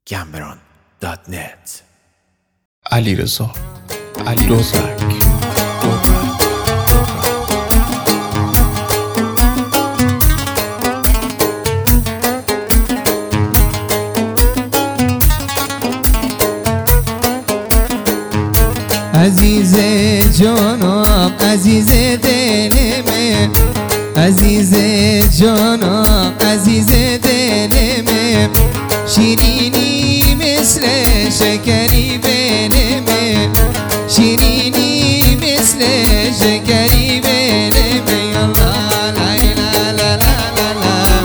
gambron.net. علیرضا دزدک. عزیز جانم عزیز دل من، عزیز جانم عزیز دل من، شیرینی مثل شکری بین من، شیرینی مثل شکری بین من. الله لا لا لا لا لا.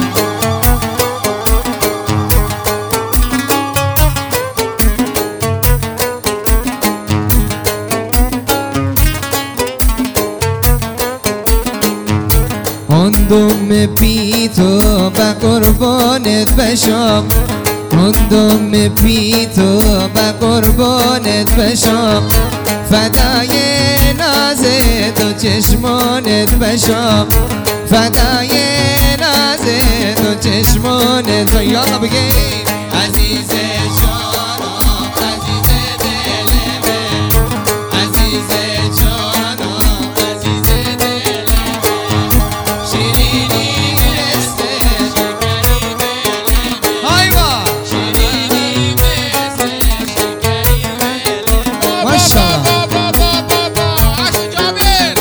اندم بی تو به قربانت بشم، اندم بی تو به قربانت بشم، فدای ناز تو چشمانت بشم، فدای ناز تو چشمانت. یالا بگی عزیز جانم عزیز دل من، عزیز جانم عزیز دل من، شیرینی مثل شکری بین من، ایوا شیرینی مثل شکری بین من. ماشاءالله عشق جابر.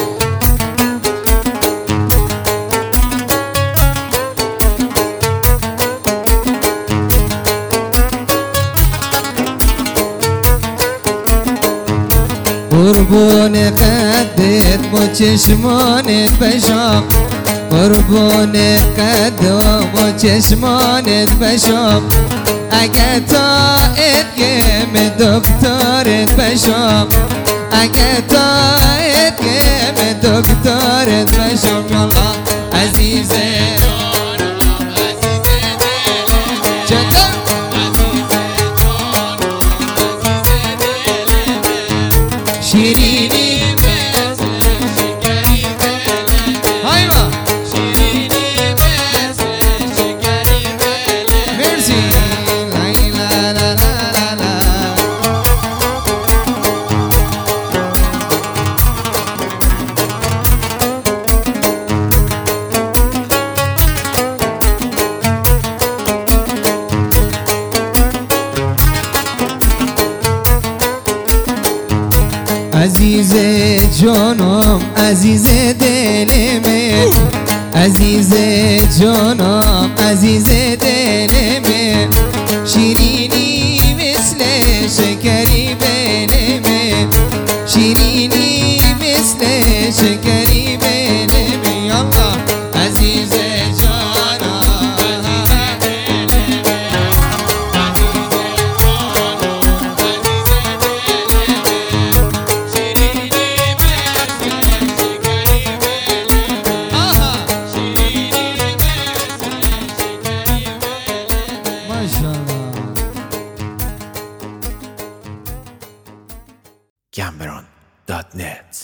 قربون قدت و چشمانت بشم، قربون قدم و چشمانت بشم، اگه تا ادگم دکترت بشم، اگه تا ادگم دکترت بشم. یالله عزیز جانم عزیز دل من، چطور عزیز جانم عزیز دل من، شیرینی مثل شکری بین من، ایوا شیرینی مثل شکری بین من. مرسی لا لا لا لا لا. عزیز جانم عزیز دل من، عزیز جانم عزیز دل من، شیرینی مثل شکری بین من، شیرینی مثل شکری بین من. یالله عزیز جانم gambron.net.